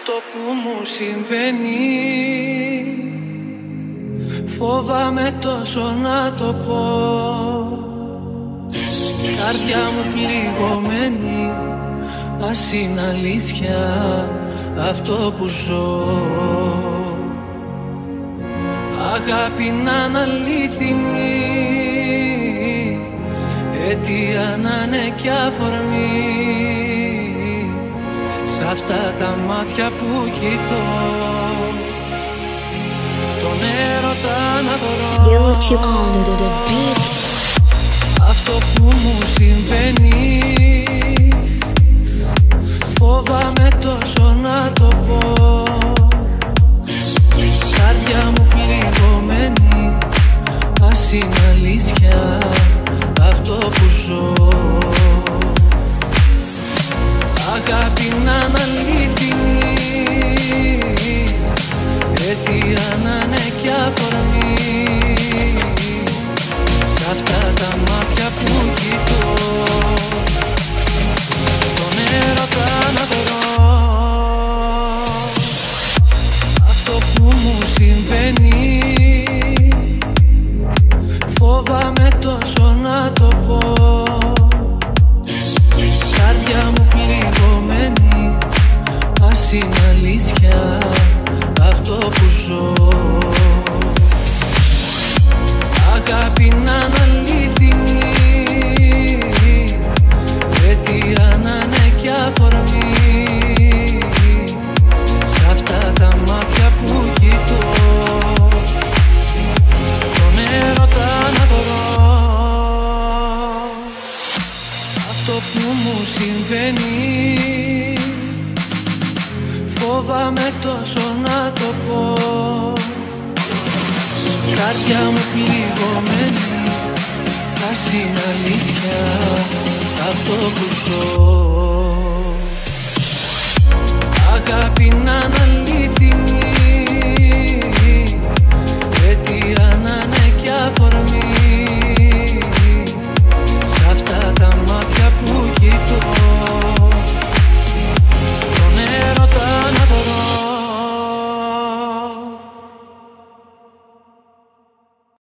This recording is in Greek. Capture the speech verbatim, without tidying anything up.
Αυτό που μου συμβαίνει φοβάμαι τόσο να το πω. Καρδιά μου πληγωμένη, ας είναι αλήθεια αυτό που ζω. Αγάπη να είναι αλήθινη, αιτία να είναι κι αφορμή, σ' αυτά τα μάτια που κοιτώ τον έρωτα να βρω. Αυτό που μου συμβαίνει φοβάμαι τόσο να το πω. Καρδιά μου πληγωμένη, ας είναι αλήθεια αυτό που ζω. Αγάπη να είναι αλήθινη, αιτία να είναι κι αφορμή, σ' αυτά τα μάτια που κοιτώ τον έρωτα να βρω. Αυτό που μου συμβαίνει φοβάμαι τόσο να το πω. Καρδιά μου πληγωμένη, ας είναι αλήθεια αυτό που ζω. Αγάπη να είναι αλήθινη, αιτία να είναι κι αφορμή, σ' αυτά τα μάτια που κοιτώ τον έρωτα να βρω. Αυτό που μου συμβαίνει φοβάμαι τόσο να το πω. Καρδιά μου πληγωμένη, ας είναι αλήθεια αυτό που ζω. Αγάπη να είναι